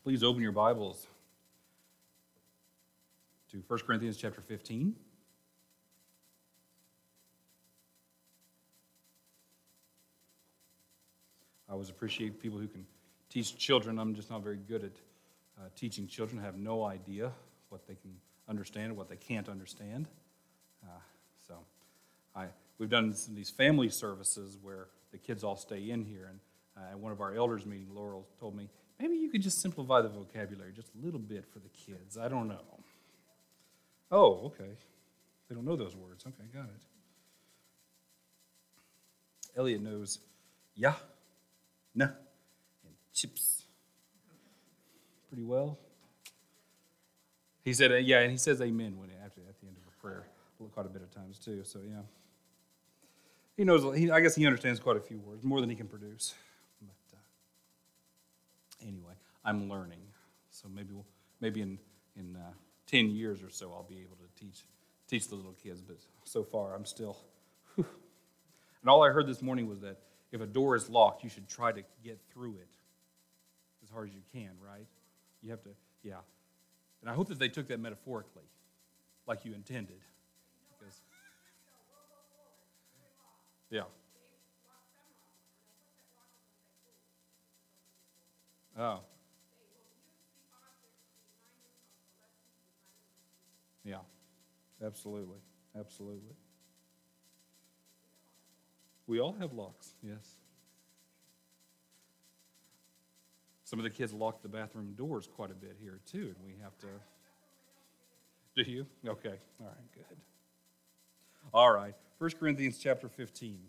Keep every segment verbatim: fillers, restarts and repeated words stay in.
Please open your Bibles to First Corinthians chapter fifteen. I always appreciate people who can teach children. I'm just not very good at uh, teaching children. I have no idea what they can understand and what they can't understand. Uh, so I we've done some of these family services where the kids all stay in here. And uh, at one of our elders meeting, Laurel told me, maybe you could just simplify the vocabulary just a little bit for the kids. I don't know. Oh, okay. They don't know those words. Okay, got it. Elliot knows yeah, nah, and chips pretty well. He said, uh, yeah, and he says amen when after at the end of a prayer quite a bit of times too. So yeah, he knows. He, I guess he understands quite a few words, more than he can produce. But uh, anyway, I'm learning. So maybe we'll, maybe in in uh, ten years or so, I'll be able to teach teach the little kids. But so far, I'm still. Whew. And all I heard this morning was that if a door is locked, you should try to get through it as hard as you can, right? You have to, yeah. And I hope that they took that metaphorically, like you intended. Because, yeah. Oh. Yeah. Absolutely. Absolutely. We all have locks, yes. Some of the kids lock the bathroom doors quite a bit here, too, and we have to... Do you? Okay. All right, good. All right. First Corinthians chapter fifteen.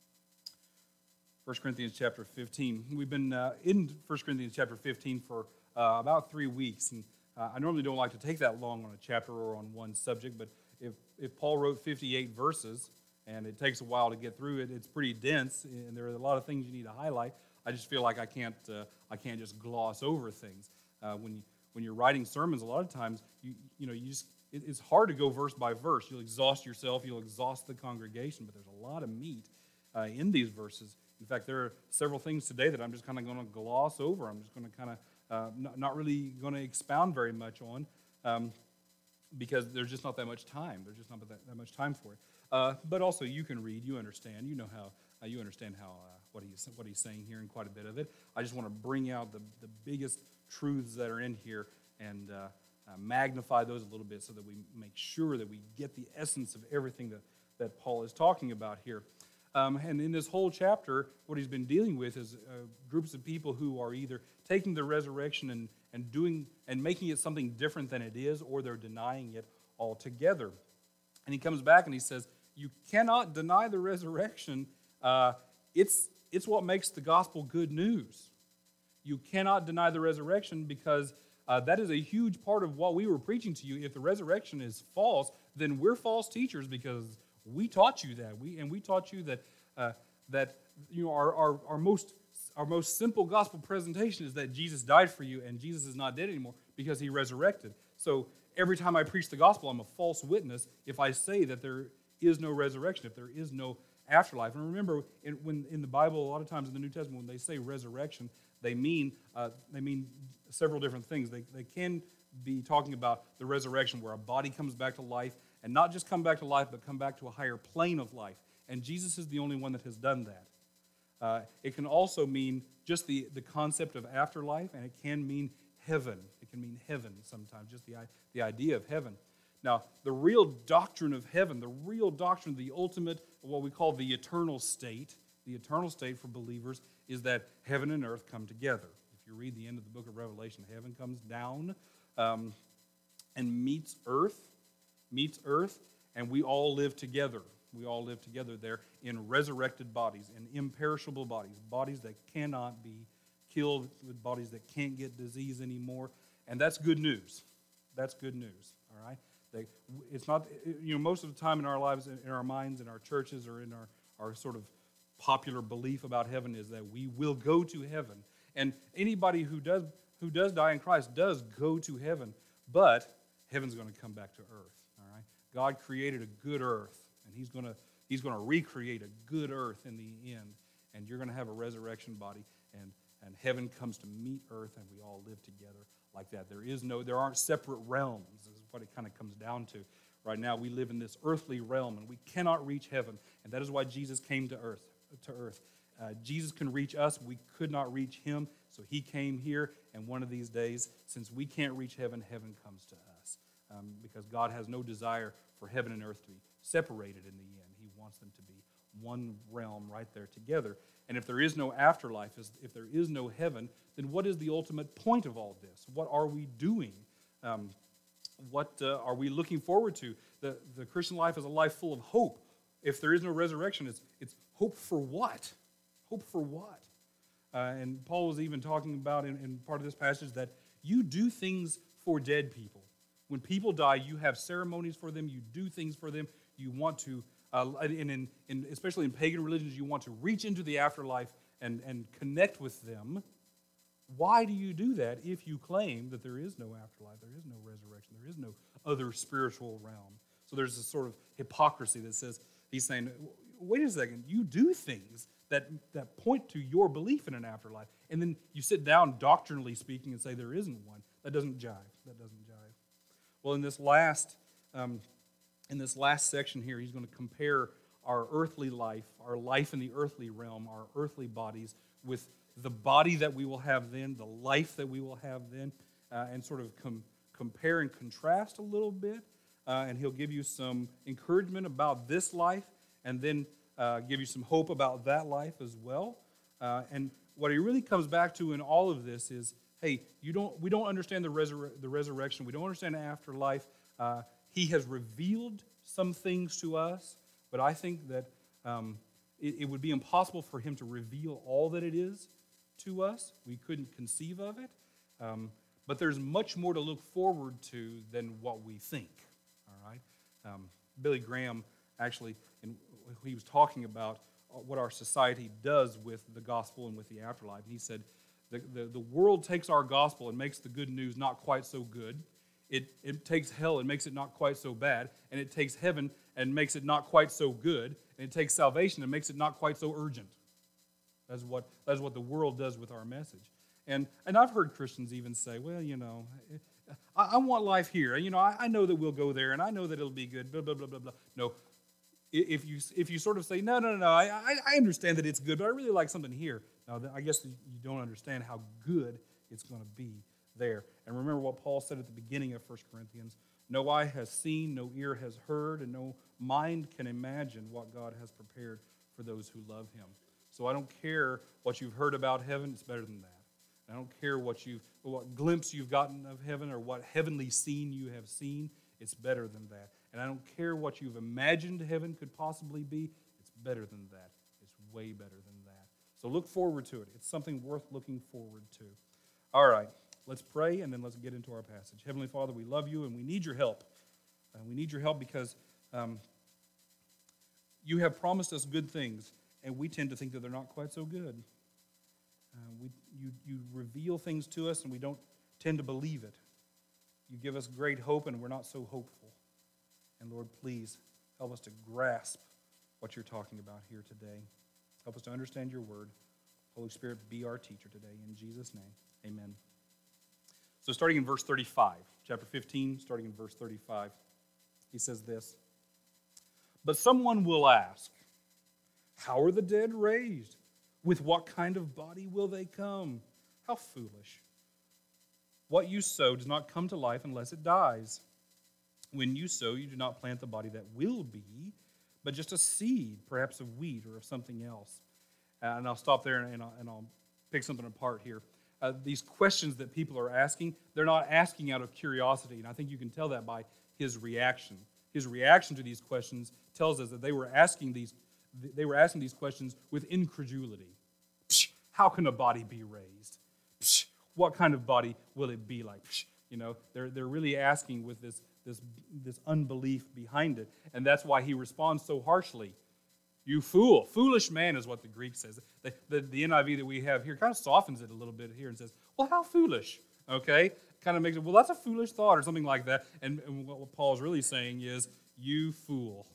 First Corinthians chapter fifteen. We've been uh, in First Corinthians chapter fifteen for uh, about three weeks, and uh, I normally don't like to take that long on a chapter or on one subject, but if, if Paul wrote fifty-eight verses, and it takes a while to get through it, it's pretty dense, and there are a lot of things you need to highlight. I just feel like I can't uh, I can't just gloss over things. Uh, when you when you're writing sermons, a lot of times you you know you just it, it's hard to go verse by verse. You'll exhaust yourself, you'll exhaust the congregation, but there's a lot of meat uh, in these verses. In fact, there are several things today that I'm just kind of going to gloss over. I'm just going to kind of uh, not, not really going to expound very much on um, because there's just not that much time. There's just not that, that much time for it. Uh, but also, you can read, you understand, you know how uh, you understand how uh, what he's what he's saying here, and quite a bit of it. I just want to bring out the the biggest truths that are in here and uh, uh, magnify those a little bit, so that we make sure that we get the essence of everything that that Paul is talking about here. Um, and in this whole chapter, what he's been dealing with is uh, groups of people who are either taking the resurrection and and doing and making it something different than it is, or they're denying it altogether. And he comes back and he says, you cannot deny the resurrection. Uh, it's, it's what makes the gospel good news. You cannot deny the resurrection because uh, that is a huge part of what we were preaching to you. If the resurrection is false, then we're false teachers because we taught you that. We and we taught you that uh, that you know our, our our most our most simple gospel presentation is that Jesus died for you and Jesus is not dead anymore because he resurrected. So every time I preach the gospel, I'm a false witness if I say that there is no resurrection, if there is no afterlife. And remember, in, when in the Bible, a lot of times in the New Testament, when they say resurrection, they mean uh, they mean several different things. They they can be talking about the resurrection where a body comes back to life, and not just come back to life, but come back to a higher plane of life. And Jesus is the only one that has done that. Uh, it can also mean just the, the concept of afterlife, and it can mean heaven. It can mean heaven sometimes, just the, the idea of heaven. Now, the real doctrine of heaven, the real doctrine, the ultimate, what we call the eternal state, the eternal state for believers is that heaven and earth come together. If you read the end of the book of Revelation, heaven comes down um, and meets earth, meets earth, and we all live together. We all live together there in resurrected bodies, in imperishable bodies, bodies that cannot be killed, with bodies that can't get disease anymore, and that's good news. That's good news, all right? They, it's not, you know, most of the time in our lives, in our minds, in our churches, or in our, our sort of popular belief about heaven is that we will go to heaven. And anybody who does who does die in Christ does go to heaven, but heaven's going to come back to earth, all right? God created a good earth, and he's going to he's going to recreate a good earth in the end, and you're going to have a resurrection body, and and heaven comes to meet earth, and we all live together like that. There is no, there aren't separate realms, is what it kind of comes down to. Right now, we live in this earthly realm, and we cannot reach heaven, and that is why Jesus came to earth. To earth. Uh, Jesus can reach us. We could not reach him, so he came here, and one of these days, since we can't reach heaven, heaven comes to us, um, because God has no desire for heaven and earth to be separated in the end. He wants them to be one realm right there together. And if there is no afterlife, if there is no heaven, then what is the ultimate point of all this? What are we doing? Um, what uh, are we looking forward to? The, the Christian life is a life full of hope. If there is no resurrection, it's, it's hope for what? Hope for what? Uh, and Paul was even talking about in, in part of this passage that you do things for dead people. When people die, you have ceremonies for them. You do things for them. You want to, uh, and in, in, especially in pagan religions, you want to reach into the afterlife and, and connect with them. Why do you do that if you claim that there is no afterlife, there is no resurrection, there is no other spiritual realm? So there's this sort of hypocrisy that says, he's saying, wait a second, you do things that, that point to your belief in an afterlife, and then you sit down doctrinally speaking and say there isn't one. That doesn't jive. That doesn't jive. Well, in this last, um, in this last section here, he's going to compare our earthly life, our life in the earthly realm, our earthly bodies, with the body that we will have then, the life that we will have then, uh, and sort of com- compare and contrast a little bit. Uh, and he'll give you some encouragement about this life, and then uh, give you some hope about that life as well. Uh, and what he really comes back to in all of this is, hey, you don't. We don't understand the, resur- the resurrection. We don't understand the afterlife. Uh, he has revealed some things to us, but I think that um, it, it would be impossible for him to reveal all that it is to us. We couldn't conceive of it. Um, but there's much more to look forward to than what we think. All right? Um, Billy Graham actually, in, he was talking about what our society does with the gospel and with the afterlife. And he said, the, the, the world takes our gospel and makes the good news not quite so good. It, it takes hell and makes it not quite so bad. And it takes heaven and makes it not quite so good. And it takes salvation and makes it not quite so urgent. That's what, that's what the world does with our message. And and I've heard Christians even say, well, you know, I, I want life here. You know, I, I know that we'll go there, and I know that it'll be good, blah, blah, blah, blah, blah. No, if you if you sort of say, no, no, no, no, I, I understand that it's good, but I really like something here. Now, I guess you don't understand how good it's going to be there. And remember what Paul said at the beginning of First Corinthians, no eye has seen, no ear has heard, and no mind can imagine what God has prepared for those who love him. So I don't care what you've heard about heaven, it's better than that. I don't care what you what glimpse you've gotten of heaven or what heavenly scene you have seen, it's better than that. And I don't care what you've imagined heaven could possibly be, it's better than that. It's way better than that. So look forward to it. It's something worth looking forward to. All right, let's pray and then let's get into our passage. Heavenly Father, we love you and we need your help. Uh, we need your help because um, you have promised us good things, and we tend to think that they're not quite so good. Uh, we, you, you reveal things to us, and we don't tend to believe it. You give us great hope, and we're not so hopeful. And Lord, please help us to grasp what you're talking about here today. Help us to understand your word. Holy Spirit, be our teacher today. In Jesus' name, amen. So starting in verse thirty-five, chapter fifteen, starting in verse thirty-five, he says this, "But someone will ask, how are the dead raised? With what kind of body will they come? How foolish. What you sow does not come to life unless it dies. When you sow, you do not plant the body that will be, but just a seed, perhaps of wheat or of something else." Uh, and I'll stop there and I'll, and I'll pick something apart here. Uh, these questions that people are asking, they're not asking out of curiosity. And I think you can tell that by his reaction. His reaction to these questions tells us that they were asking these They were asking these questions with incredulity. Psh, how can a body be raised? Psh, what kind of body will it be like? Psh, you know, they're they're really asking with this this this unbelief behind it, and that's why he responds so harshly. You fool, foolish man is what the Greek says. The, the, the N I V that we have here kind of softens it a little bit here and says, well, how foolish? Okay, kind of makes it, well, that's a foolish thought or something like that. And, and what Paul's really saying is, you fool.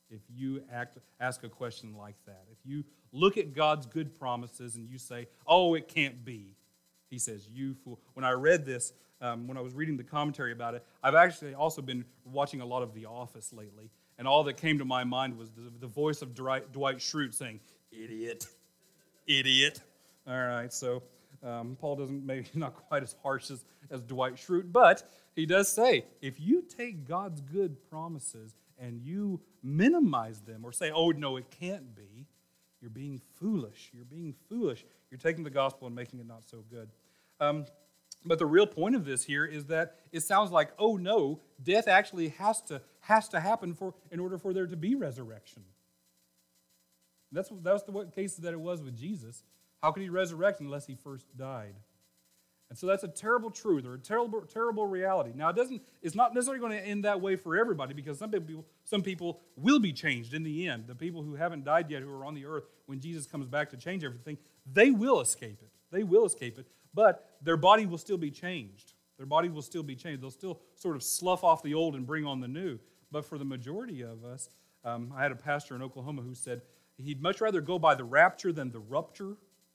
if you act, ask a question like that. If you look at God's good promises and you say, oh, it can't be, he says, you fool. When I read this, um, when I was reading the commentary about it, I've actually also been watching a lot of The Office lately, and all that came to my mind was the, the voice of Dwight, Dwight Schrute saying, idiot, idiot. All right, so um, Paul doesn't, maybe not quite as harsh as, as Dwight Schrute, but he does say, if you take God's good promises and you minimize them or say, oh, no, it can't be, you're being foolish. You're being foolish. You're taking the gospel and making it not so good. Um, but the real point of this here is that it sounds like, oh, no, death actually has to has to happen for in order for there to be resurrection. That's, that was the case that it was with Jesus. How could he resurrect unless he first died? And so that's a terrible truth or a terrible, terrible reality. Now, it doesn't, it's not necessarily going to end that way for everybody because some people, some people will be changed in the end. The people who haven't died yet, who are on the earth, when Jesus comes back to change everything, they will escape it. They will escape it, but their body will still be changed. Their body will still be changed. They'll still sort of slough off the old and bring on the new. But for the majority of us, um, I had a pastor in Oklahoma who said he'd much rather go by the rapture than the rupture.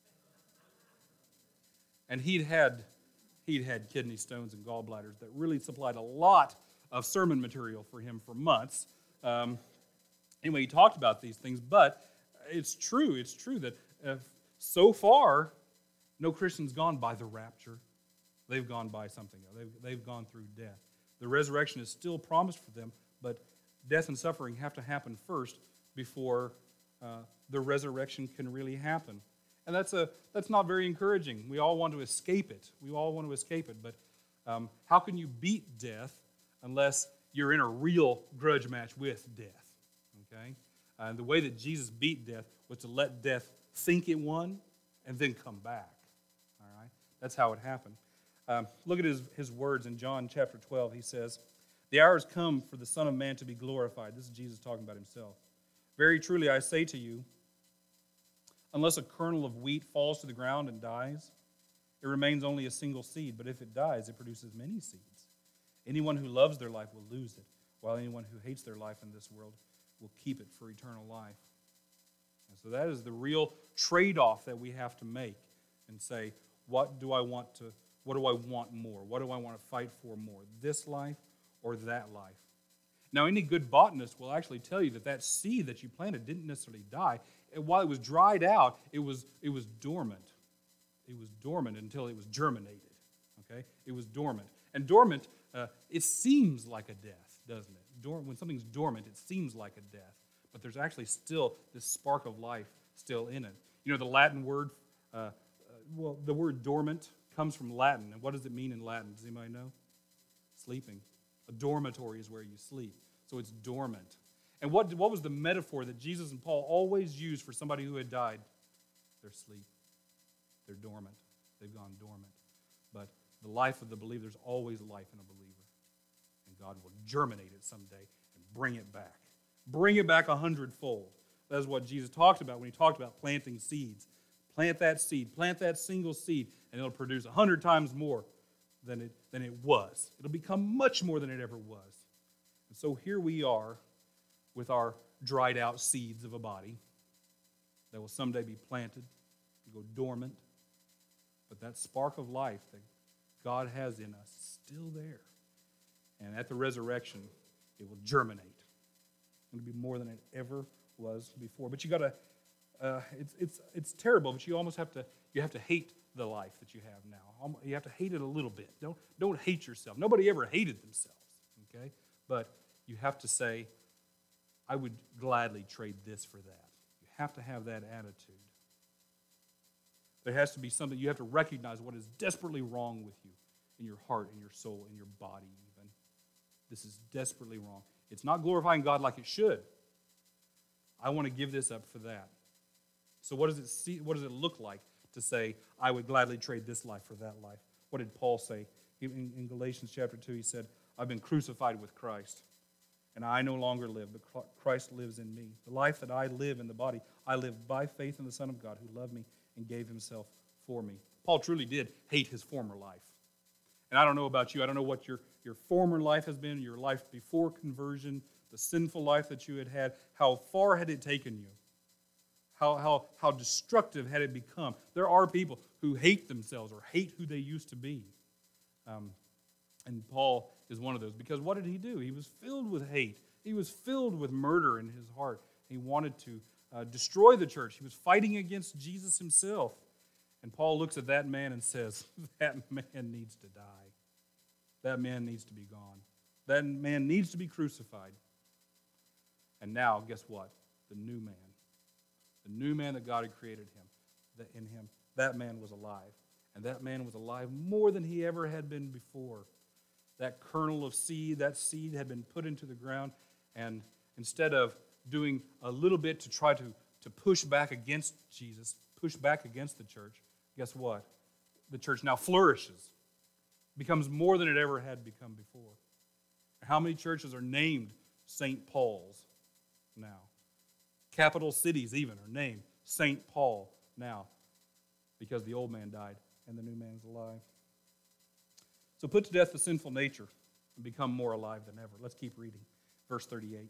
And he'd had he'd had kidney stones and gallbladders that really supplied a lot of sermon material for him for months. Um, anyway, he talked about these things, but it's true. It's true that uh, so far, no Christian's gone by the rapture. They've gone by something else. They've, they've gone through death. The resurrection is still promised for them, but death and suffering have to happen first before uh, the resurrection can really happen. And that's a that's not very encouraging. We all want to escape it. We all want to escape it. But um, how can you beat death unless you're in a real grudge match with death? Okay? Uh, and the way that Jesus beat death was to let death think it won and then come back. All right? That's how it happened. Um, look at his, his words in John chapter twelve. He says, the hour has come for the Son of Man to be glorified. This is Jesus talking about himself. Very truly I say to you, unless a kernel of wheat falls to the ground and dies, it remains only a single seed. But if it dies, it produces many seeds. Anyone who loves their life will lose it, while anyone who hates their life in this world will keep it for eternal life. And so that is the real trade-off that we have to make and say, what do I want to, what do I want more? What do I want to fight for more? This life or that life? Now, any good botanist will actually tell you that that seed that you planted didn't necessarily die. While it was dried out, it was, it was dormant. It was dormant until it was germinated. Okay? It was dormant. And dormant, uh, it seems like a death, doesn't it? Dor- when something's dormant, it seems like a death. But there's actually still this spark of life still in it. You know, the Latin word, uh, uh, well, the word dormant comes from Latin. And what does it mean in Latin? Does anybody know? Sleeping. A dormitory is where you sleep. So it's dormant. And what, what was the metaphor that Jesus and Paul always used for somebody who had died? They're asleep. They're dormant. They've gone dormant. But the life of the believer, there's always life in a believer. And God will germinate it someday and bring it back. Bring it back a hundredfold. That's what Jesus talked about when he talked about planting seeds. Plant that seed. Plant that single seed, and it'll produce a hundred times more than it, than it was. It'll become much more than it ever was. And so here we are with our dried out seeds of a body that will someday be planted and go dormant. But that spark of life that God has in us is still there. And at the resurrection, it will germinate. It'll be more than it ever was before. But you got to, uh, it's it's it's terrible. But you almost have to you have to hate the life that you have now. You have to hate it a little bit. Don't don't hate yourself. Nobody ever hated themselves. Okay, but you have to say, I would gladly trade this for that. You have to have that attitude. There has to be something, you have to recognize what is desperately wrong with you in your heart, in your soul, in your body even. This is desperately wrong. It's not glorifying God like it should. I want to give this up for that. So what does it see, what does it look like to say, I would gladly trade this life for that life? What did Paul say? In, in Galatians chapter two, he said, I've been crucified with Christ. And I no longer live, but Christ lives in me. The life that I live in the body, I live by faith in the Son of God who loved me and gave himself for me. Paul truly did hate his former life. And I don't know about you. I don't know what your, your former life has been, your life before conversion, the sinful life that you had had, how far had it taken you? How, how, how destructive had it become? There are people who hate themselves or hate who they used to be. Um, and Paul is one of those. Because what did he do? He was filled with hate. He was filled with murder in his heart. He wanted to uh, destroy the church. He was fighting against Jesus himself. And Paul looks at that man and says, that man needs to die. That man needs to be gone. That man needs to be crucified. And now, guess what? The new man. The new man that God had created him, that in him, that man was alive. And that man was alive more than he ever had been before. That kernel of seed, that seed had been put into the ground, and instead of doing a little bit to try to, to push back against Jesus, push back against the church, guess what? The church now flourishes, becomes more than it ever had become before. How many churches are named Saint Paul's now? Capital cities even are named Saint Paul now because the old man died and the new man is alive. So put to death the sinful nature and become more alive than ever. Let's keep reading. Verse thirty-eight.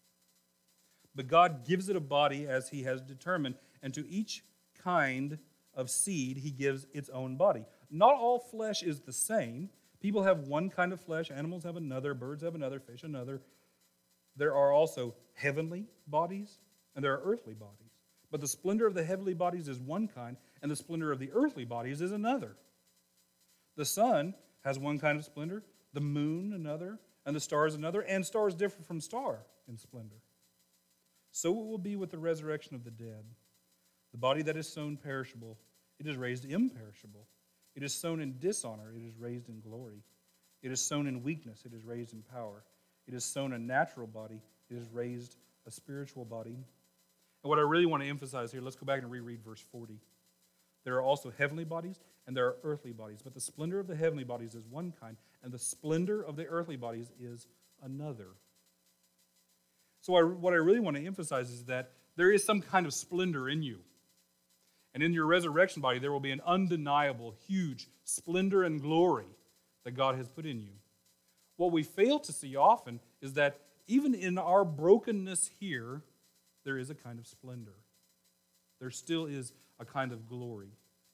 But God gives it a body as he has determined, and to each kind of seed he gives its own body. Not all flesh is the same. People have one kind of flesh, animals have another, birds have another, fish another. There are also heavenly bodies, and there are earthly bodies. But the splendor of the heavenly bodies is one kind, and the splendor of the earthly bodies is another. The sun has one kind of splendor, the moon another, and the stars another, and stars differ from star in splendor. So it will be with the resurrection of the dead. The body that is sown perishable, it is raised imperishable. It is sown in dishonor, it is raised in glory. It is sown in weakness, it is raised in power. It is sown a natural body, it is raised a spiritual body. And what I really want to emphasize here, let's go back and reread verse forty. There are also heavenly bodies and there are earthly bodies, but the splendor of the heavenly bodies is one kind, and the splendor of the earthly bodies is another. So I, what I really want to emphasize is that there is some kind of splendor in you. And in your resurrection body, there will be an undeniable, huge splendor and glory that God has put in you. What we fail to see often is that even in our brokenness here, there is a kind of splendor. There still is a kind of glory.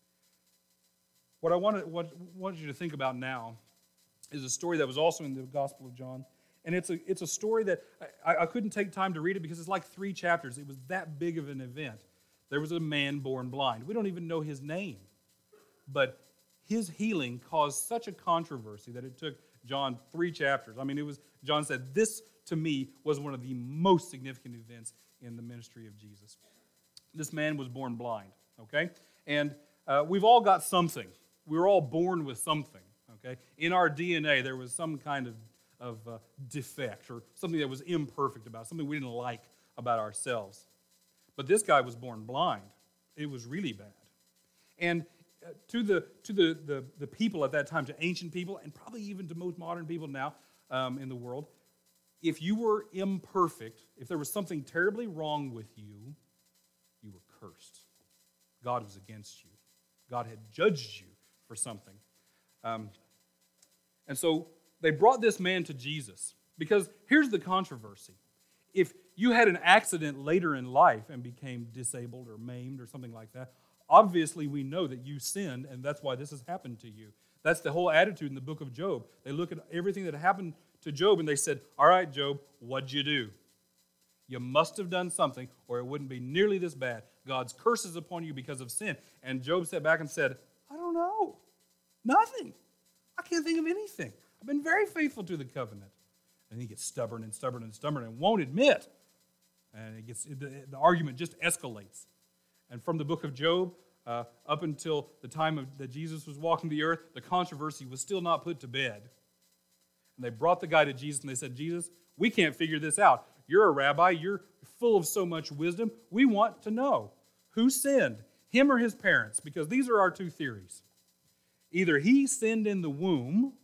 What I want, to, what, want you to think about now is a story that was also in the Gospel of John. And it's a, it's a story that I, I couldn't take time to read it because it's like three chapters. It was that big of an event. There was a man born blind. We don't even know his name. But his healing caused such a controversy that it took John three chapters. I mean, it was John said, this to me was one of the most significant events in the ministry of Jesus. This man was born blind, okay? And uh, we've all got something. We were all born with something, okay? In our D N A, there was some kind of, of uh, defect or something that was imperfect about, something we didn't like about ourselves. But this guy was born blind. It was really bad. And uh, to the to the, the, the people at that time, to ancient people, and probably even to most modern people now um, in the world, if you were imperfect, if there was something terribly wrong with you, you were cursed. God was against you. God had judged you for something. Um, and so they brought this man to Jesus because here's the controversy. If you had an accident later in life and became disabled or maimed or something like that, obviously we know that you sinned and that's why this has happened to you. That's the whole attitude in the book of Job. They look at everything that happened to Job and they said, all right, Job, what'd you do? You must have done something or it wouldn't be nearly this bad. God's curse is upon you because of sin. And Job sat back and said, I don't know. Nothing. I can't think of anything. I've been very faithful to the covenant. And he gets stubborn and stubborn and stubborn and won't admit. And it gets the, the argument just escalates. And from the book of Job uh, up until the time of, that Jesus was walking the earth, the controversy was still not put to bed. And they brought the guy to Jesus and they said, Jesus, we can't figure this out. You're a rabbi. You're full of so much wisdom. We want to know who sinned, him or his parents, because these are our two theories. Either he sinned in the womb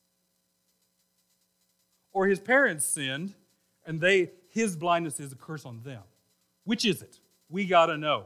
or his parents sinned and they his blindness is a curse on them. Which is it? We got to know.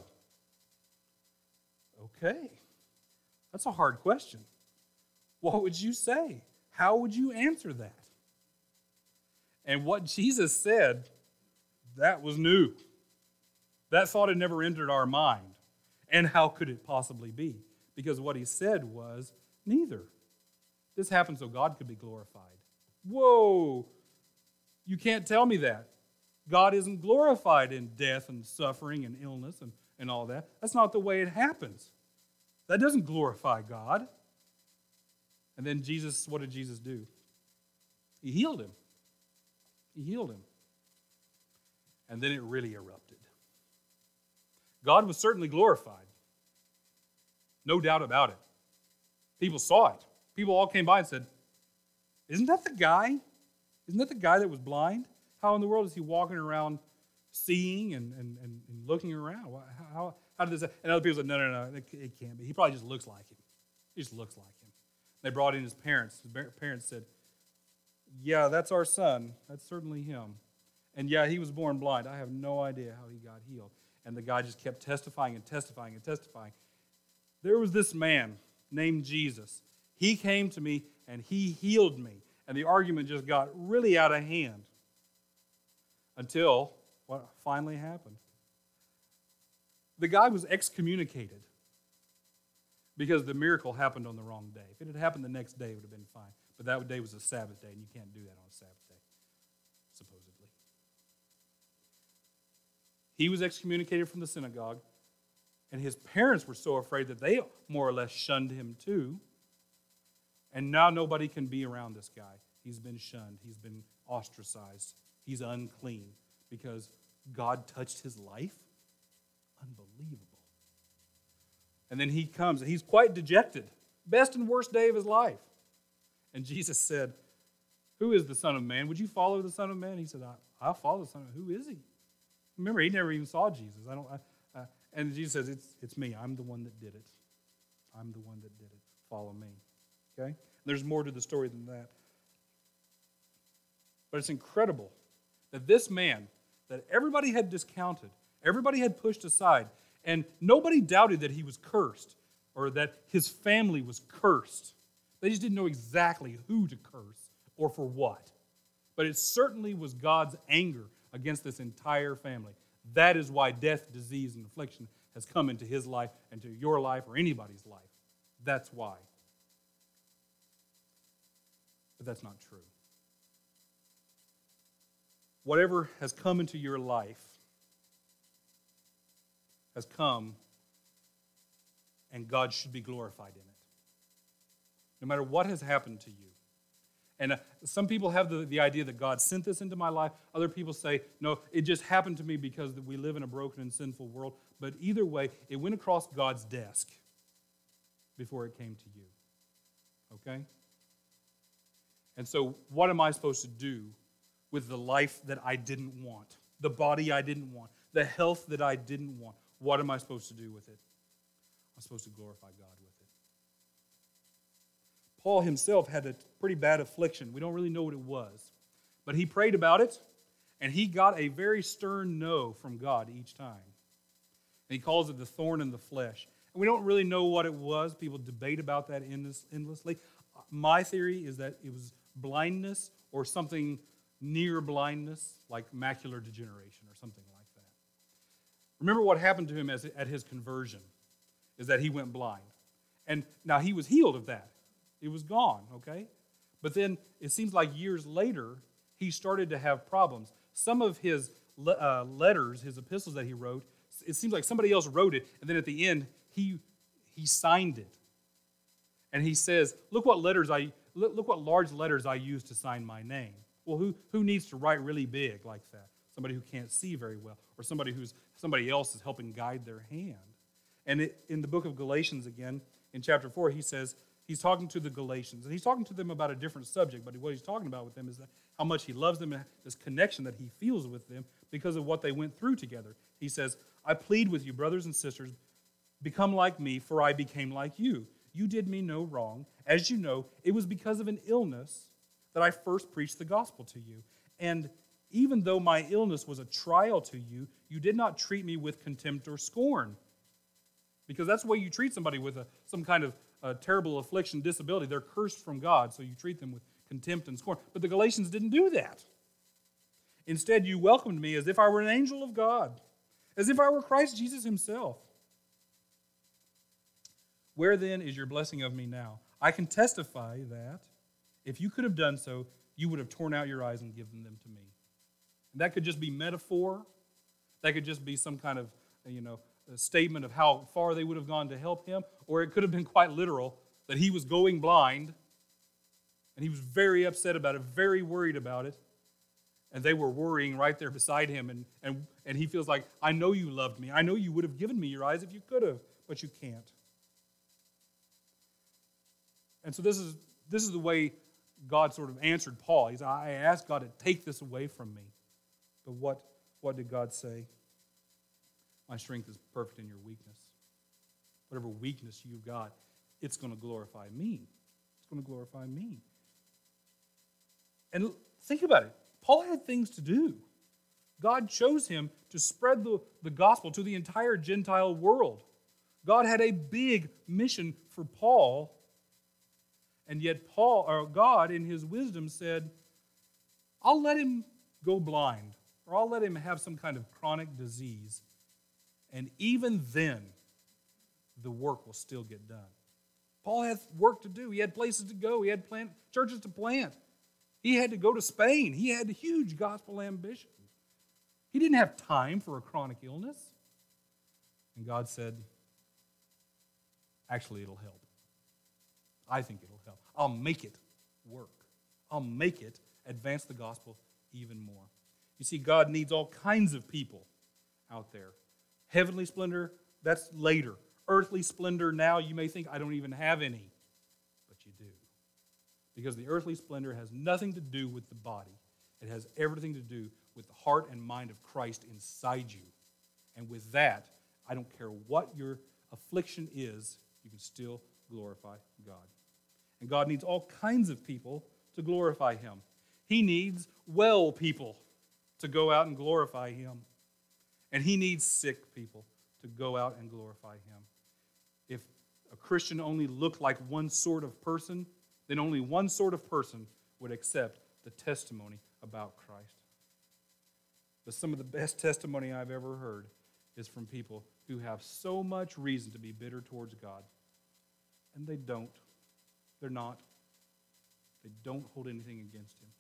Okay. That's a hard question. What would you say? How would you answer that? And what Jesus said, that was new. That thought had never entered our mind. And how could it possibly be? Because what he said was, neither. This happened so God could be glorified. Whoa! You can't tell me that. God isn't glorified in death and suffering and illness and, and all that. That's not the way it happens. That doesn't glorify God. And then Jesus, what did Jesus do? He healed him. He healed him. And then it really erupted. God was certainly glorified. No doubt about it. People saw it. People all came by and said, isn't that the guy? Isn't that the guy that was blind? How in the world is he walking around seeing and, and, and, and looking around? How, how, how did this happen? And other people said, no, no, no, it, it can't be. He probably just looks like him. He just looks like him. They brought in his parents. His parents said, yeah, that's our son. That's certainly him. And yeah, he was born blind. I have no idea how he got healed. And the guy just kept testifying and testifying and testifying. There was this man named Jesus. He came to me and he healed me. And the argument just got really out of hand until what finally happened. The guy was excommunicated because the miracle happened on the wrong day. If it had happened the next day, it would have been fine. But that day was a Sabbath day, and you can't do that on a Sabbath day, supposedly. He was excommunicated from the synagogue, and his parents were so afraid that they more or less shunned him too. And now nobody can be around this guy. He's been shunned. He's been ostracized. He's unclean because God touched his life. Unbelievable. And then he comes, and he's quite dejected. Best and worst day of his life. And Jesus said, who is the Son of Man? Would you follow the Son of Man? He said, I, I'll follow the Son of Man. Who is he? Remember, he never even saw Jesus. I don't. I, uh, and Jesus says, it's, it's me. I'm the one that did it. I'm the one that did it. Follow me. Okay? There's more to the story than that. But it's incredible that this man that everybody had discounted, everybody had pushed aside, and nobody doubted that he was cursed or that his family was cursed. They just didn't know exactly who to curse or for what. But it certainly was God's anger against this entire family. That is why death, disease, and affliction has come into his life and to your life or anybody's life. That's why. But that's not true. Whatever has come into your life has come, and God should be glorified in it. No matter what has happened to you. And uh, some people have the, the idea that God sent this into my life. Other people say, no, it just happened to me because we live in a broken and sinful world. But either way, it went across God's desk before it came to you. Okay? And so what am I supposed to do with the life that I didn't want? The body I didn't want? The health that I didn't want? What am I supposed to do with it? I'm supposed to glorify God with it. Paul himself had a pretty bad affliction. We don't really know what it was. But he prayed about it, and he got a very stern no from God each time. And he calls it the thorn in the flesh. And we don't really know what it was. People debate about that endlessly. My theory is that it was blindness or something near blindness, like macular degeneration or something like that. Remember what happened to him as, at his conversion, is that he went blind. And now he was healed of that. It was gone, okay? But then it seems like years later, he started to have problems. Some of his uh, letters, his epistles that he wrote, it seems like somebody else wrote it, and then at the end, he he signed it. And he says, look what letters I look, look what large letters I used to sign my name. Well, who, who needs to write really big like that? Somebody who can't see very well, or somebody who's somebody else is helping guide their hand. And it, in the book of Galatians again, in chapter four, he says, he's talking to the Galatians, and he's talking to them about a different subject, but what he's talking about with them is that how much he loves them and this connection that he feels with them because of what they went through together. He says, I plead with you, brothers and sisters, become like me, for I became like you. You did me no wrong. As you know, it was because of an illness that I first preached the gospel to you. And even though my illness was a trial to you, you did not treat me with contempt or scorn. Because that's the way you treat somebody with a, some kind of a terrible affliction, disability. They're cursed from God, so you treat them with contempt and scorn. But the Galatians didn't do that. Instead, you welcomed me as if I were an angel of God, as if I were Christ Jesus himself. Where then is your blessing of me now? I can testify that if you could have done so, you would have torn out your eyes and given them to me. And that could just be metaphor. That could just be some kind of, you know, a statement of how far they would have gone to help him. Or it could have been quite literal, that he was going blind, and he was very upset about it, very worried about it. And they were worrying right there beside him, and, and, and he feels like, I know you loved me. I know you would have given me your eyes if you could have, but you can't. And so this is this is the way God sort of answered Paul. He said, I asked God to take this away from me. But what, what did God say? My strength is perfect in your weakness. Whatever weakness you've got, it's going to glorify me. It's going to glorify me. And think about it. Paul had things to do. God chose him to spread the, the gospel to the entire Gentile world. God had a big mission for Paul. And yet Paul, or God in his wisdom said, I'll let him go blind, or I'll let him have some kind of chronic disease. And even then, the work will still get done. Paul had work to do. He had places to go. He had plant, churches to plant. He had to go to Spain. He had huge gospel ambitions. He didn't have time for a chronic illness. And God said, actually, it'll help. I think it'll help. I'll make it work. I'll make it advance the gospel even more. You see, God needs all kinds of people out there. Heavenly splendor, that's later. Earthly splendor, now you may think, I don't even have any. But you do. Because the earthly splendor has nothing to do with the body. It has everything to do with the heart and mind of Christ inside you. And with that, I don't care what your affliction is, you can still glorify God. And God needs all kinds of people to glorify him. He needs well people to go out and glorify him. And he needs sick people to go out and glorify him. If a Christian only looked like one sort of person, then only one sort of person would accept the testimony about Christ. But some of the best testimony I've ever heard is from people who have so much reason to be bitter towards God. And they don't. They're not. They don't hold anything against him.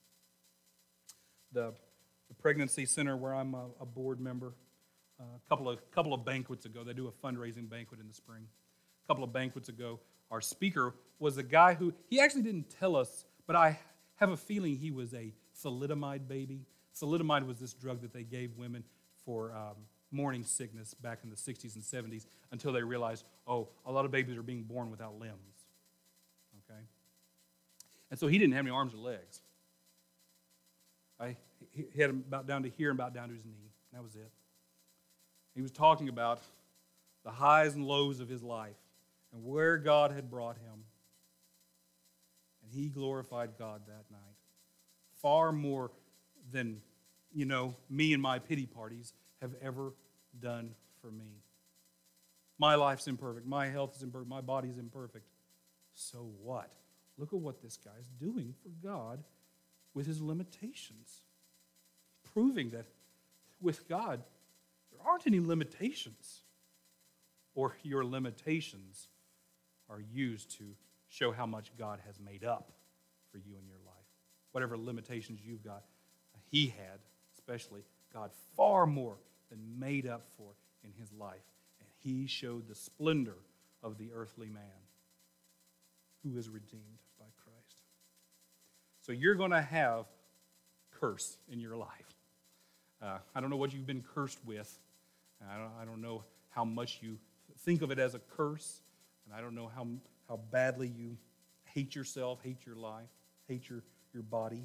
The, the pregnancy center where I'm a, a board member, uh, a couple of, couple of banquets ago, they do a fundraising banquet in the spring. A couple of banquets ago, our speaker was a guy who, he actually didn't tell us, but I have a feeling he was a thalidomide baby. Thalidomide was this drug that they gave women for um, morning sickness back in the sixties and seventies until they realized, oh, a lot of babies are being born without limbs. Okay? And so he didn't have any arms or legs. I, he had him about down to here and about down to his knee. That was it. He was talking about the highs and lows of his life and where God had brought him. And he glorified God that night. Far more than, you know, me and my pity parties have ever done for me. My life's imperfect. My health is imperfect. My body's imperfect. So what? Look at what this guy's doing for God with his limitations. Proving that with God, there aren't any limitations. Or your limitations are used to show how much God has made up for you in your life. Whatever limitations you've got, he had, especially, God far more than made up for in his life. And he showed the splendor of the earthly man who is redeemed by Christ. So you're going to have curse in your life. Uh, I don't know what you've been cursed with. I don't, I don't know how much you think of it as a curse. And I don't know how, how badly you hate yourself, hate your life, hate your, your body.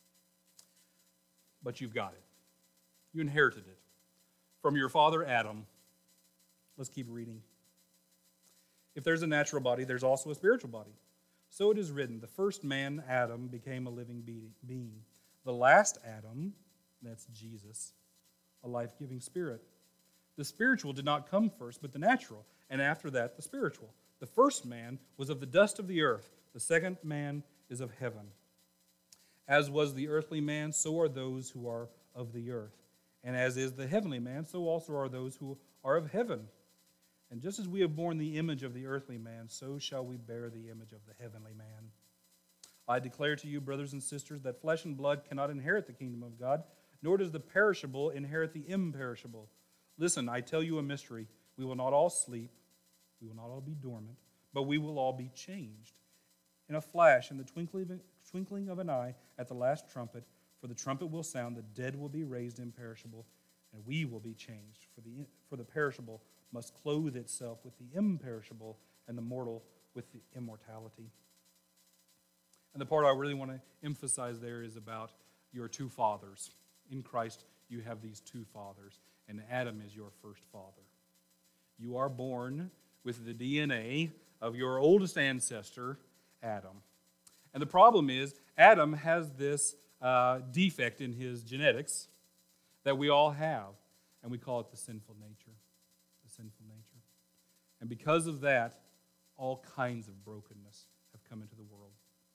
But you've got it. You inherited it from your father Adam. Let's keep reading. If there's a natural body, there's also a spiritual body. So it is written, the first man, Adam, became a living being. The last Adam, that's Jesus, a life-giving spirit. The spiritual did not come first, but the natural, and after that the spiritual. The first man was of the dust of the earth. The second man is of heaven. As was the earthly man, so are those who are of the earth. And as is the heavenly man, so also are those who are of heaven. And just as we have borne the image of the earthly man, so shall we bear the image of the heavenly man. I declare to you, brothers and sisters, that flesh and blood cannot inherit the kingdom of God, nor does the perishable inherit the imperishable. Listen, I tell you a mystery. We will not all sleep, we will not all be dormant, but we will all be changed. In a flash, in the twinkling of an eye, at the last trumpet, for the trumpet will sound, the dead will be raised imperishable, and we will be changed. For the, for the perishable must clothe itself with the imperishable, and the mortal with the immortality. And the part I really want to emphasize there is about your two fathers. In Christ, you have these two fathers, and Adam is your first father. You are born with the D N A of your oldest ancestor, Adam. And the problem is, Adam has this uh, defect in his genetics that we all have, and we call it the sinful nature. The sinful nature. And because of that, all kinds of brokenness have come into the world.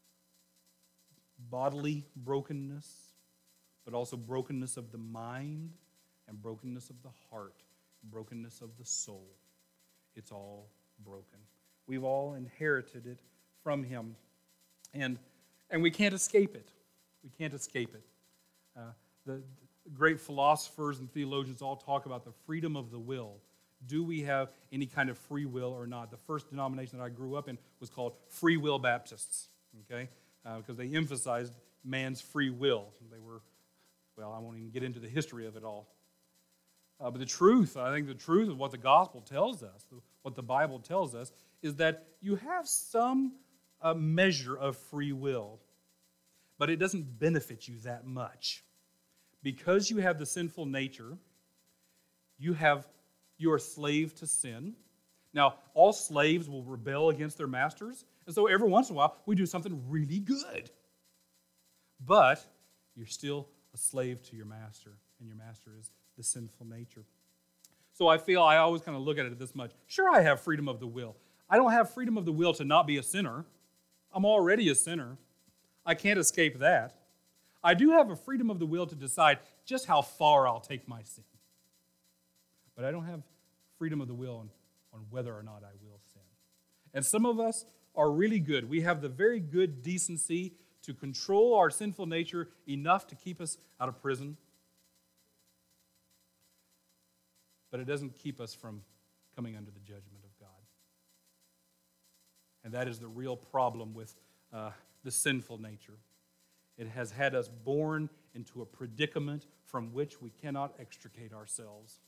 Bodily brokenness, but also brokenness of the mind and brokenness of the heart, brokenness of the soul. It's all broken. We've all inherited it from him, and and we can't escape it. We can't escape it. Uh, the, the great philosophers and theologians all talk about the freedom of the will. Do we have any kind of free will or not? The first denomination that I grew up in was called Free Will Baptists, okay? Uh, because they emphasized man's free will. They were, well, I won't even get into the history of it all. Uh, but the truth, I think the truth of what the gospel tells us, what the Bible tells us, is that you have some uh, measure of free will, but it doesn't benefit you that much. Because you have the sinful nature, you have you are a slave to sin. Now, all slaves will rebel against their masters, and so every once in a while, we do something really good. But you're still a slave to your master, and your master is the sinful nature. So I feel I always kind of look at it this much. Sure, I have freedom of the will. I don't have freedom of the will to not be a sinner. I'm already a sinner. I can't escape that. I do have a freedom of the will to decide just how far I'll take my sin. But I don't have freedom of the will on, on whether or not I will sin. And some of us are really good. We have the very good decency to control our sinful nature enough to keep us out of prison. But it doesn't keep us from coming under the judgment of God. And that is the real problem with uh, the sinful nature. It has had us born into a predicament from which we cannot extricate ourselves.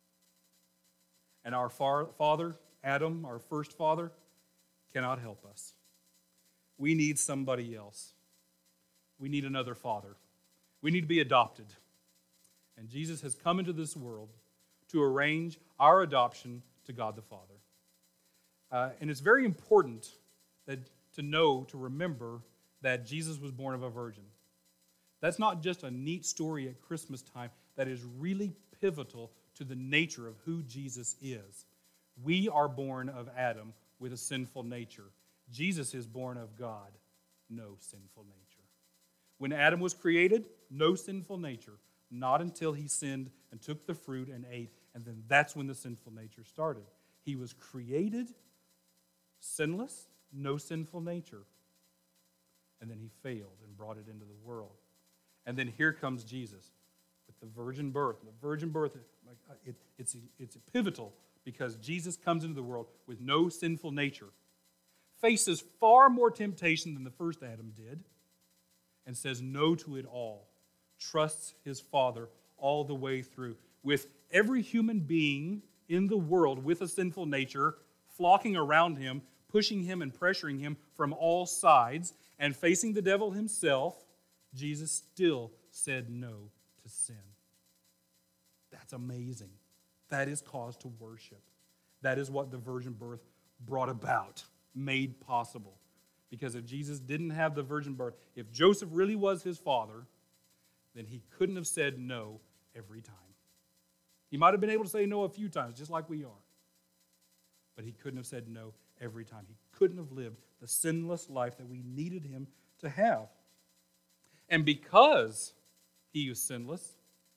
And our far, father, Adam, our first father, cannot help us. We need somebody else. We need another father. We need to be adopted. And Jesus has come into this world to arrange our adoption to God the Father. Uh, and it's very important that to know, to remember, that Jesus was born of a virgin. That's not just a neat story at Christmas time. That is really pivotal to the nature of who Jesus is. We are born of Adam with a sinful nature. Jesus is born of God, no sinful nature. When Adam was created, no sinful nature. Not until he sinned and took the fruit and ate, and then that's when the sinful nature started. He was created sinless, no sinful nature. And then he failed and brought it into the world. And then here comes Jesus with the virgin birth. And the virgin birth, it, it's, it's pivotal because Jesus comes into the world with no sinful nature, faces far more temptation than the first Adam did, and says no to it all, trusts his Father all the way through, with every human being in the world with a sinful nature flocking around him, pushing him and pressuring him from all sides, and facing the devil himself, Jesus still said no to sin. That's amazing. That is cause to worship. That is what the virgin birth brought about, made possible. Because if Jesus didn't have the virgin birth, if Joseph really was his father, then he couldn't have said no every time. He might have been able to say no a few times, just like we are. But he couldn't have said no every time. He couldn't have lived the sinless life that we needed him to have. And because he was sinless,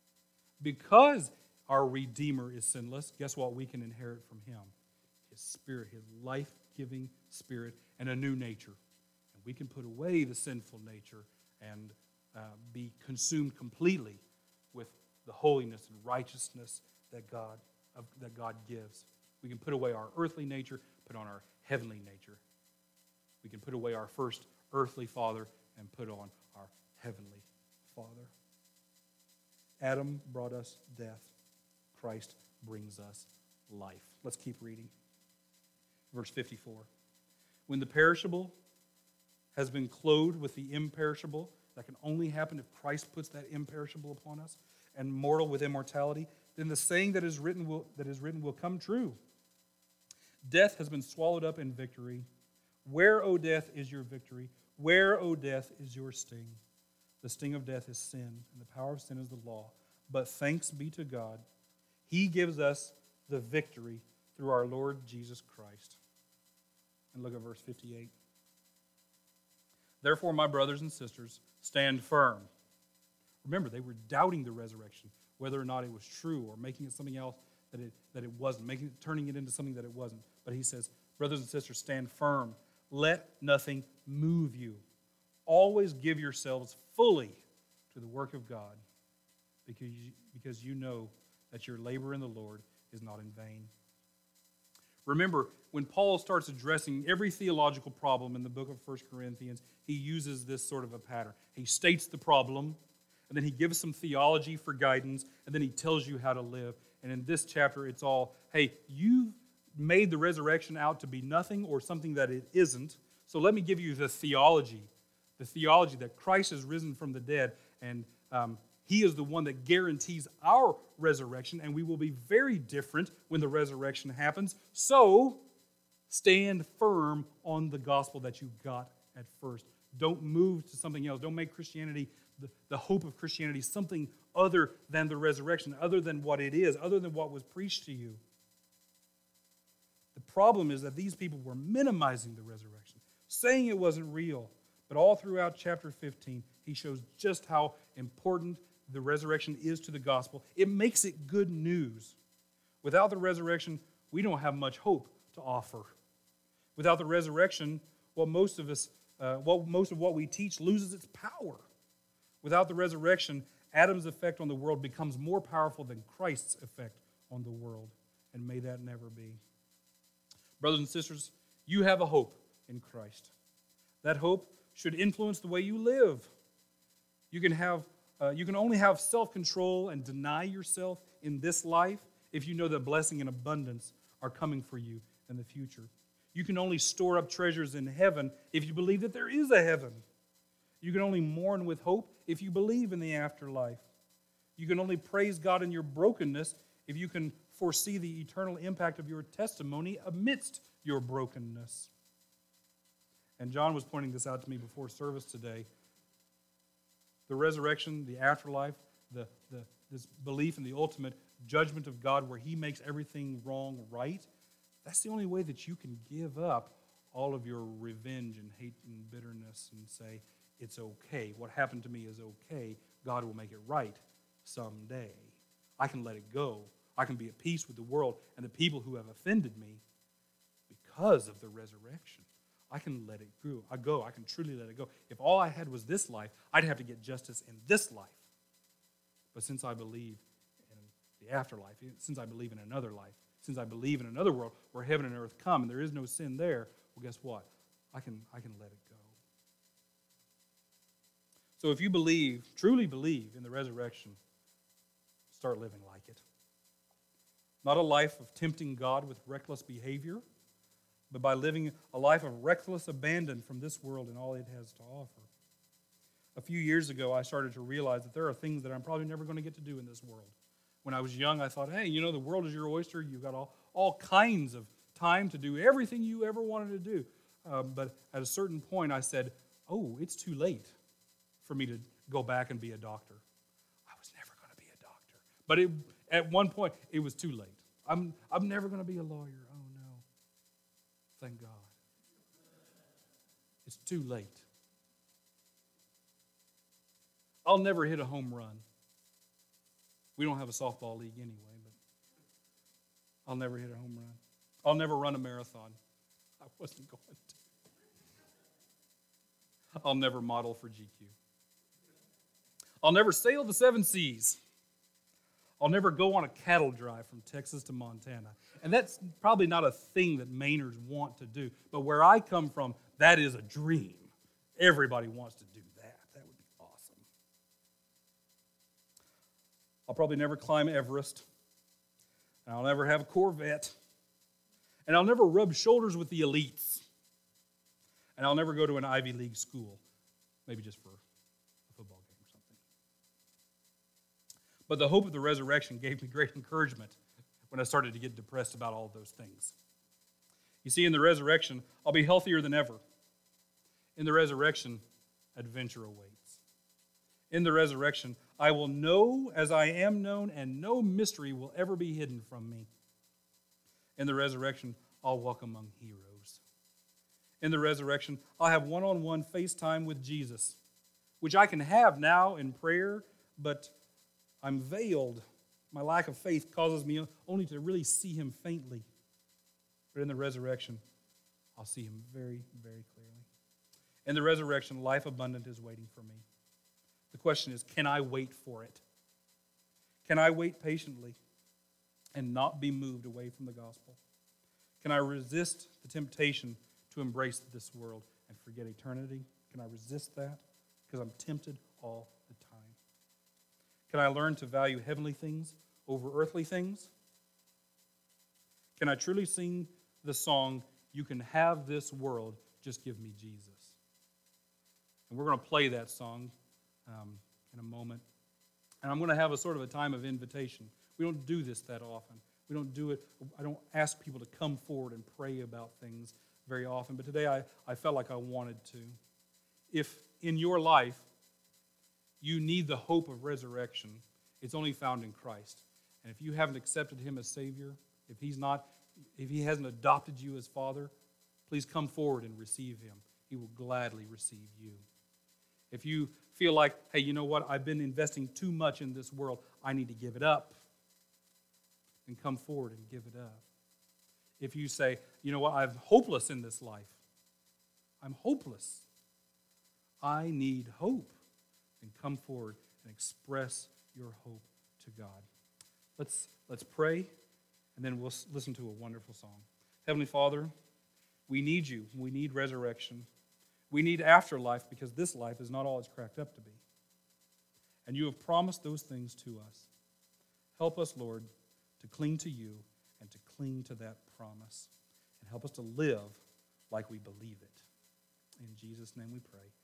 Because our Redeemer is sinless, guess what we can inherit from him? His Spirit, his life-giving Spirit, and a new nature. And we can put away the sinful nature and uh, be consumed completely with the holiness and righteousness that God, of, that God gives. We can put away our earthly nature, put on our heavenly nature. We can put away our first earthly father and put on our heavenly Father. Adam brought us death. Christ brings us life. Let's keep reading. Verse fifty-four. When the perishable has been clothed with the imperishable, that can only happen if Christ puts that imperishable upon us, and mortal with immortality, then the saying that is written will, that is written will come true. Death has been swallowed up in victory. Where, O death, is your victory? Where, O death, is your sting? The sting of death is sin, and the power of sin is the law. But thanks be to God, he gives us the victory through our Lord Jesus Christ. And look at verse fifty-eight. Therefore, my brothers and sisters, stand firm. Remember, they were doubting the resurrection, whether or not it was true, or making it something else that it, that it wasn't, making it, turning it into something that it wasn't. But he says, brothers and sisters, stand firm. Let nothing move you. Always give yourselves fully to the work of God, because you, because you know that your labor in the Lord is not in vain. Remember, when Paul starts addressing every theological problem in the book of First Corinthians, he uses this sort of a pattern. He states the problem, and then he gives some theology for guidance, and then he tells you how to live. And in this chapter, it's all, hey, you've made the resurrection out to be nothing or something that it isn't, so let me give you the theology, the theology that Christ has risen from the dead, and um, he is the one that guarantees our resurrection, and we will be very different when the resurrection happens. So, stand firm on the gospel that you got at first. Don't move to something else. Don't make Christianity, the, the hope of Christianity, something other than the resurrection, other than what it is, other than what was preached to you. The problem is that these people were minimizing the resurrection, saying it wasn't real. But all throughout chapter fifteen, he shows just how important the resurrection is to the gospel. It makes it good news. Without the resurrection, we don't have much hope to offer. Without the resurrection, what most of us, uh, what most of what we teach loses its power. Without the resurrection, Adam's effect on the world becomes more powerful than Christ's effect on the world. And may that never be. Brothers and sisters, you have a hope in Christ. That hope should influence the way you live. You can have, uh, you can only have self-control and deny yourself in this life if you know that blessing and abundance are coming for you in the future. You can only store up treasures in heaven if you believe that there is a heaven. You can only mourn with hope if you believe in the afterlife. You can only praise God in your brokenness if you can foresee the eternal impact of your testimony amidst your brokenness. And John was pointing this out to me before service today. The resurrection, the afterlife, the, the, this belief in the ultimate judgment of God where he makes everything wrong right, that's the only way that you can give up all of your revenge and hate and bitterness and say, it's okay. What happened to me is okay. God will make it right someday. I can let it go. I can be at peace with the world and the people who have offended me because of the resurrection. I can let it go. I go. I can truly let it go. If all I had was this life, I'd have to get justice in this life. But since I believe in the afterlife, since I believe in another life, since I believe in another world where heaven and earth come and there is no sin there, well, guess what? I can, I can let it go. So if you believe, truly believe in the resurrection, start living like it. Not a life of tempting God with reckless behavior, but by living a life of reckless abandon from this world and all it has to offer. A few years ago, I started to realize that there are things that I'm probably never going to get to do in this world. When I was young, I thought, hey, you know, the world is your oyster. You've got all, all kinds of time to do everything you ever wanted to do. Uh, but at a certain point, I said, oh, it's too late for me to go back and be a doctor. I was never going to be a doctor. But it, at one point, it was too late. I'm, I'm never going to be a lawyer. Oh, no. Thank God. It's too late. I'll never hit a home run. We don't have a softball league anyway, but I'll never hit a home run. I'll never run a marathon. I wasn't going to. I'll never model for G Q. I'll never sail the seven seas. I'll never go on a cattle drive from Texas to Montana. And that's probably not a thing that Mainers want to do. But where I come from, that is a dream. Everybody wants to do that. That would be awesome. I'll probably never climb Everest. And I'll never have a Corvette. And I'll never rub shoulders with the elites. And I'll never go to an Ivy League school. Maybe just for a football game or something. But the hope of the resurrection gave me great encouragement when I started to get depressed about all those things. You see, in the resurrection, I'll be healthier than ever. In the resurrection, adventure awaits. In the resurrection, I will know as I am known, and no mystery will ever be hidden from me. In the resurrection, I'll walk among heroes. In the resurrection, I'll have one-on-one FaceTime with Jesus, which I can have now in prayer, but I'm veiled. My lack of faith causes me only to really see him faintly. But in the resurrection, I'll see him very, very clearly. In the resurrection, life abundant is waiting for me. The question is, can I wait for it? Can I wait patiently and not be moved away from the gospel? Can I resist the temptation to embrace this world and forget eternity? Can I resist that? Because I'm tempted all the time. Can I learn to value heavenly things over earthly things? Can I truly sing the song, "You can have this world, just give me Jesus"? And we're going to play that song um, in a moment. And I'm going to have a sort of a time of invitation. We don't do this that often. We don't do it. I don't ask people to come forward and pray about things very often. But today I, I felt like I wanted to. If in your life you need the hope of resurrection, it's only found in Christ. And if you haven't accepted him as Savior, if he's not, if he hasn't adopted you as Father, please come forward and receive him. He will gladly receive you. If you feel like, hey, you know what, I've been investing too much in this world, I need to give it up, then come forward and give it up. If you say, you know what, I'm hopeless in this life, I'm hopeless, I need hope, then come forward and express your hope to God. Let's, let's pray, and then we'll listen to a wonderful song. Heavenly Father, we need you. We need resurrection. We need afterlife because this life is not all it's cracked up to be. And you have promised those things to us. Help us, Lord, to cling to you and to cling to that promise. And help us to live like we believe it. In Jesus' name we pray.